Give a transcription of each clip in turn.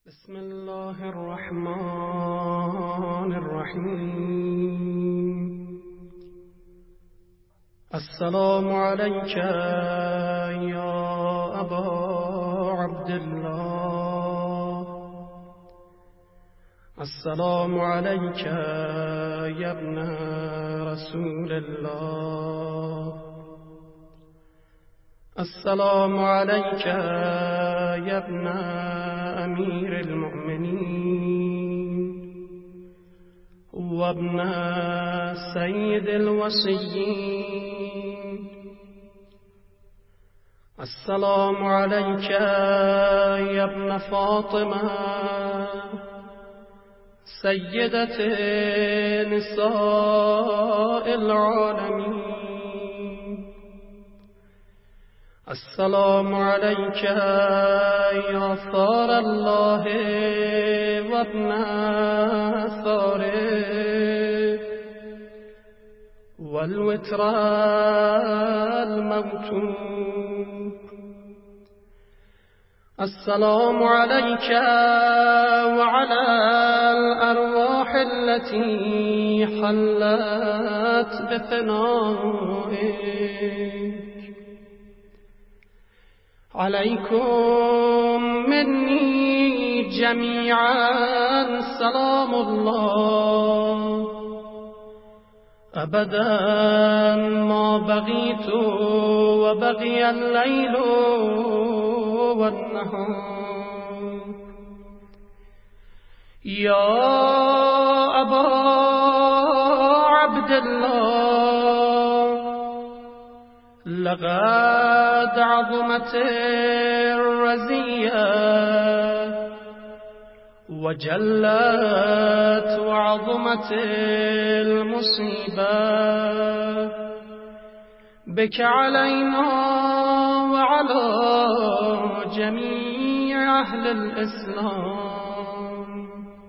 بسم الله الرحمن الرحیم. السلام علیک یا ابا عبدالله. السلام علیک یا ابن رسول الله. السلام علیک یا ابن امیر المؤمنین و ابن سید الوصیین. السلام علیک یا ابن فاطمه سیدة نساء العالمین. السلام عليك يا ثار الله وابن ثاره والوتر الموتور. السلام عليك وعلى الأرواح التي حلت بفنائك. عليكم مني جميعا سلام الله أبدا ما بقيت وبقي الليل والنهار. يا أبا عبد الله، لقد عظمت الرزية وجلت وعظمت المصيبة بك علينا وعلى جميع أهل الإسلام.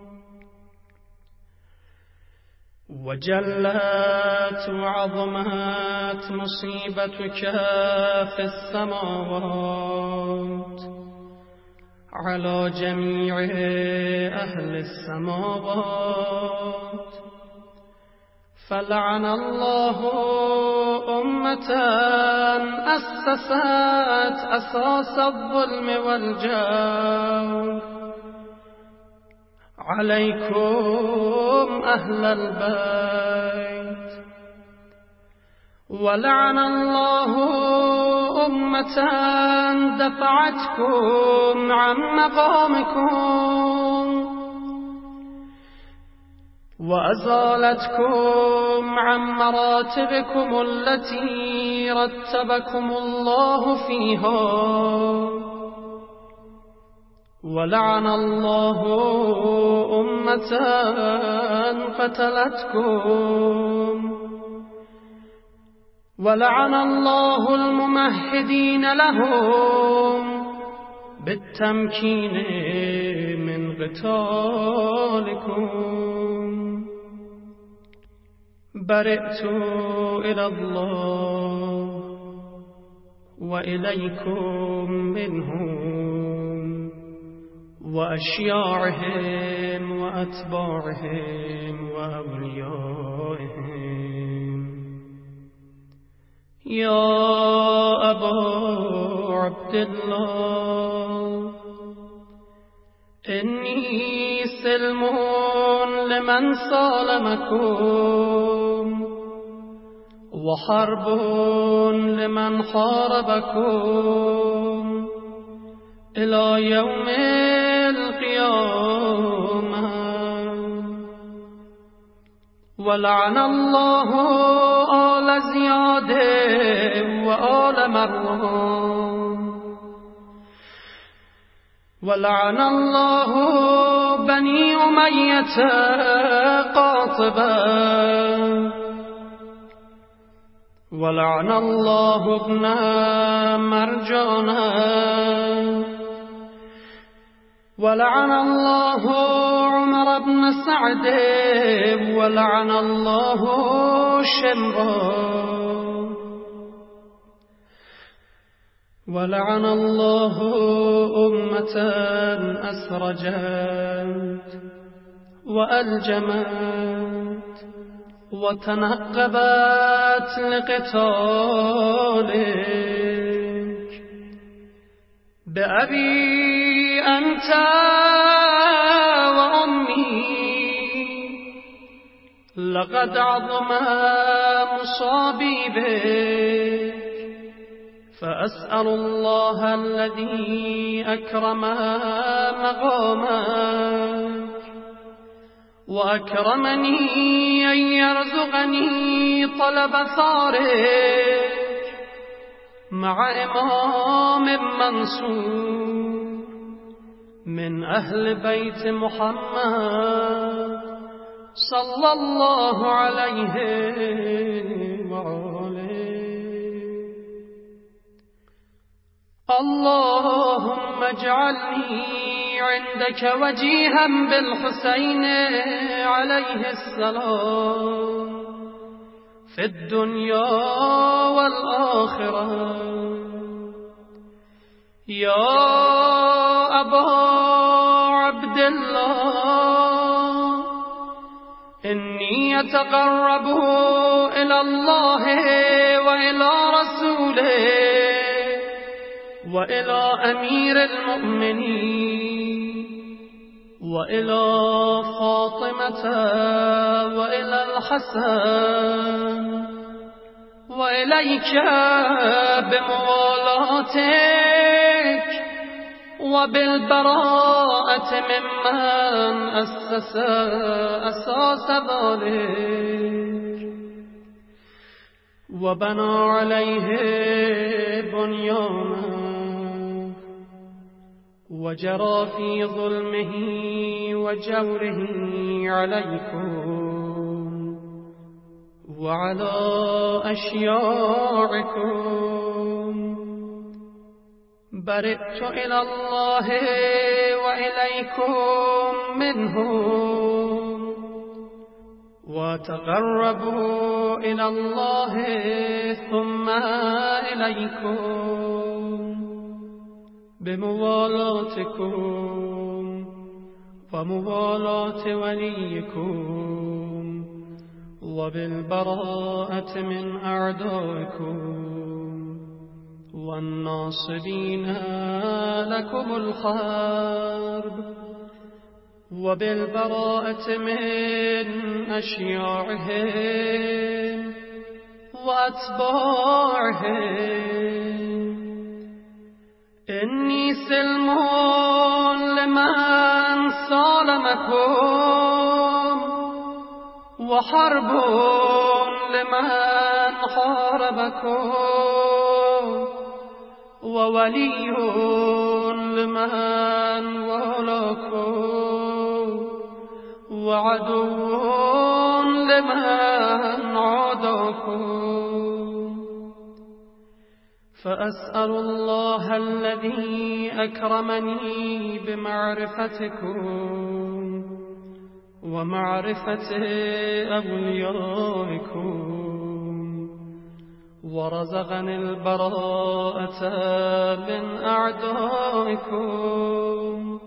وجلت وعظمت مصيبتك في السماوات على جميع أهل السماوات. فلعن الله أمة أسست أساس الظلم والجور. عليكم أهل البيت. ولعن الله أمة دفعتكم عن مقامكم وأزالتكم عن مراتبكم التي رتبكم الله فيها. ولعن الله أمة قتلتكم. ولعن الله الممهدين لهم بالتمكين من قتالكم. برئت إلى الله وإليكم منهم وأشياعهم وأتباعهم وأوليائهم. يا أبا عبد الله، إني سلم لمن سالمكم وحرب لمن حاربكم إلى يوم القيامة. ولعن الله آل زياد وآل مروان. ولعن الله بني أمية قاطبا. ولعن الله ابن مرجانا. ولعن الله عمر بن سعد. ولعن الله شمرا. ولعن الله أمة أسرجت وألجمت وتنقبت لقتالك بأبي أنت وأمي لقد عظم مصابي بك فأسأل الله الذي أكرم مقامك وأكرمني أن يرزقني طلب ثارك مع إمام منصور من أهل بيت محمد صلى الله عليه وآله. اللهم اجعلني عندك وجيها بالحسين عليه السلام في الدنيا والآخرة. يا أبا عبد الله إني أتقرب إلى الله وإلى رسوله وإلى أمير المؤمنين وإلى فاطمة وإلى الحسن وإليك بموالاتك وبالبراءة ممن أسس أساس ذلك وبنى عليه بنيانه وجرى في ظلمه وجوره عليكم وعلى أشياعكم. برئت إلى الله وإليكم منهم وتقربوا إلى الله ثم إليكم بموالاتكم وموالاة وليكم وبالبراءة من أعدائكم والناصبين لكم الحرب وبالبراءة من أشياعهم وأتباعهم. إني سلم لمن سالمكم وحرب لمن حاربكم وولي لمن والاكم وعدو لمن عاداكم. فأسأل الله الذي أكرمني بمعرفتكم ومعرفة أوليائكم ورزقني البراءة من أعدائكم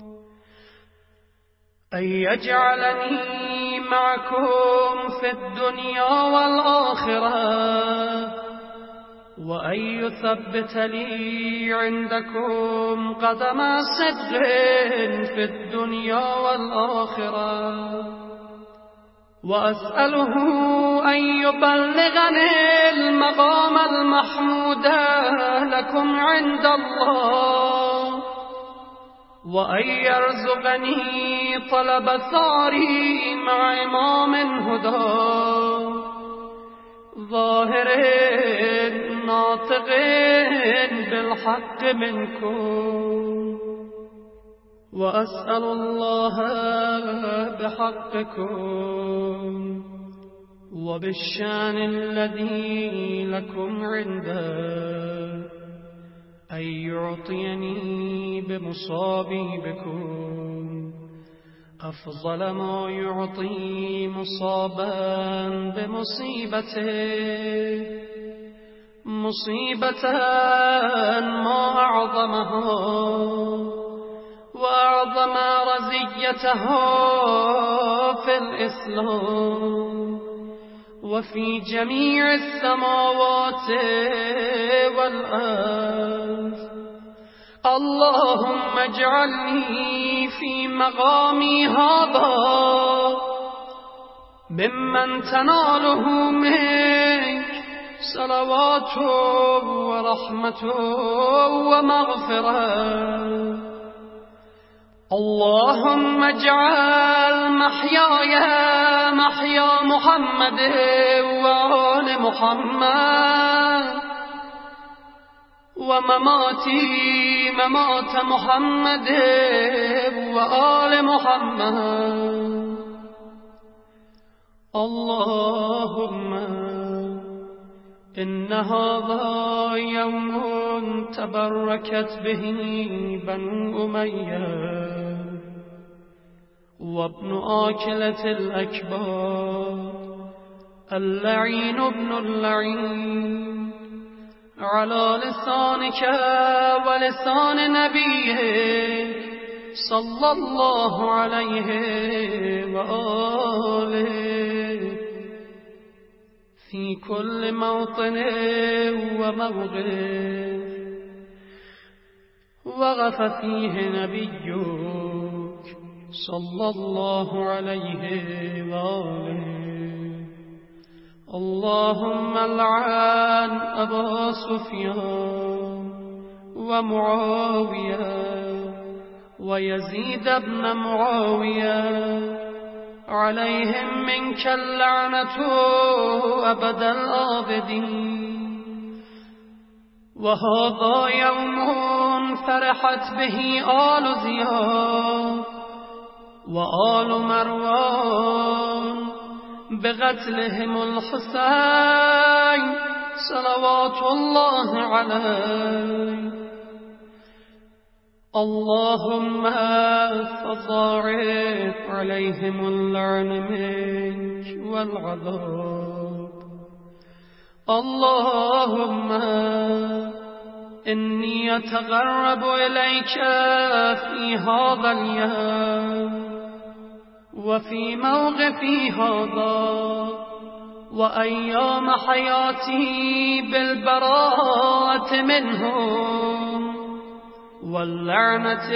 أن يجعلني معكم في الدنيا والآخرة وأن يثبت لي عندكم قدم صدق في الدنيا والآخرة وأسأله أن يبلغني المقام المحمود لكم عند الله وأن يرزقني طلب ثاري مع إمام هدى ظاهر ناطق بالحق منكم. وأسأل الله بحقكم وبالشان الذي لكم عنده أن يعطيني بمصابيبكم أفضل ما يعطي مصابا بمصيبته مصيبة ما أعظمها وأعظم رزيتها في الإسلام وفي جميع السماوات والأرض. اللهم اجعلني في مقامي هذا ممن تناله منك صلوات ورحمة ومغفرة. اللهم اجعل محياي محيا محمد وآل محمد ومماتي ممات محمد وآل محمد. اللهم إن هذا يوم تبركت به بنو أمية وابن آكلة الأكبار اللعين ابن اللعين على لسانك ولسان نبيك صلى الله عليه وآله في كل موطن وموقف وقف فيه نبيك صلى الله عليه وآله. اللهم العن أبا سفيان ومعاوية ويزيد بن معاوية عليهم منك اللعنة أبد الآبدين. وهذا يوم فرحت به آل زياد وآل مروان بقتلهم الحسين صلوات الله عليه. اللهم فضاعف عليهم اللعن منك والعذاب. اللهم إني أتقرب إليك في هذا اليوم وفي موقفي هذا وأيام حياتي بالبراءة منهم واللعنة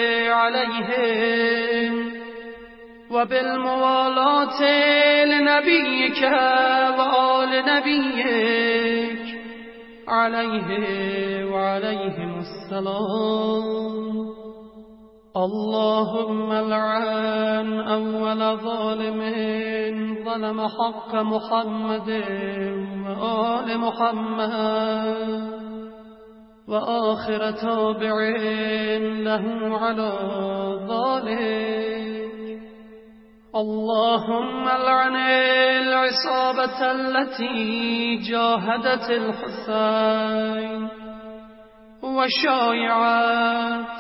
عليهم وبالموالاة لنبيك وآل نبيك عليه وعليهم السلام. اللهم لعن أول ظالم ظلم حق محمد وآل محمد وآخر تابع له على ذلك. اللهم لعن العصابة التي جاهدت الحسين وشايعت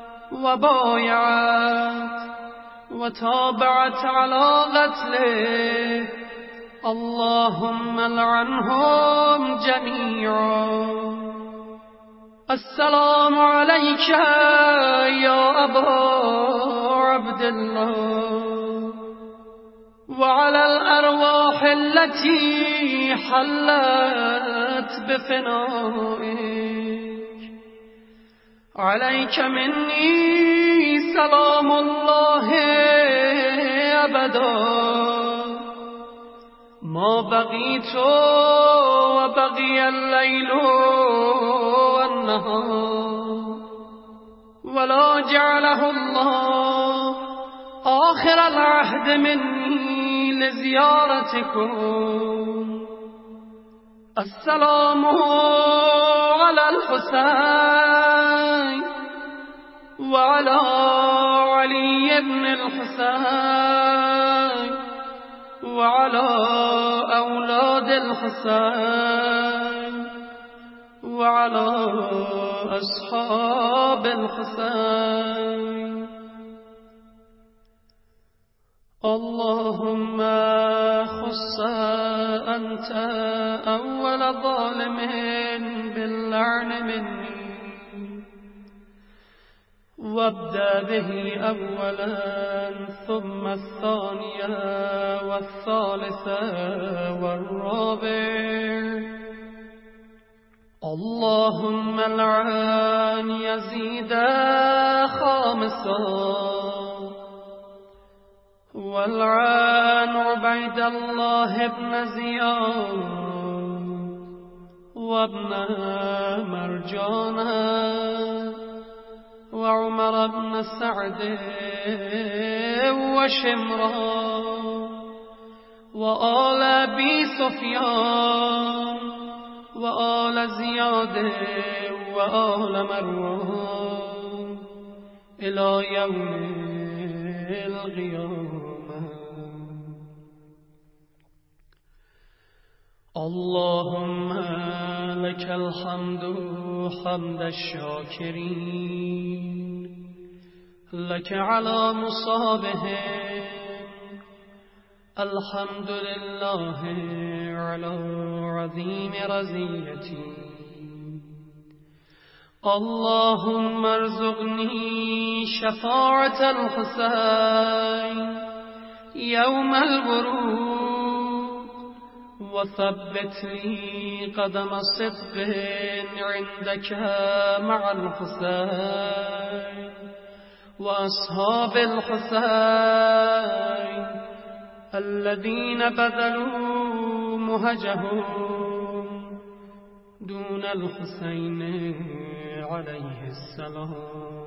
وبايعت وتابعت على قتله. اللهم لعنهم جميعا. السلام عليك يا أبا عبد الله وعلى الأرواح التي حلت بفنائك. عليك مني سلام الله أبدا ما بقيت وبقي الليل والنهار ولا جعله الله آخر العهد مني لزيارتكم. السلام على الحسين وعلى علي بن الحسين وعلى أولاد الحسين وعلى أصحاب الحسين. اللهم تمس أنت أول ظالم باللعن مني وابدأ به أولا ثم الثانية والثالثة والرابع. اللهم لعن يزيد خامسا والعن عبيد الله بن زياد وابن مرجانة وعمر بن سعد وشمرا وآل أبي سفيان وآل زياد وآل مروان إلى يوم القيامة. اللهم لك الحمد حمد الشاكرين لك على مصابهم الحمد لله على عظيم رزيتي. اللهم ارزقني شفاعة الحسين يوم الورود وثبت لي قدم صدق عندك مع الحسين وأصحاب الحسين الذين بذلوا مهجهم دون الحسين عليه السلام.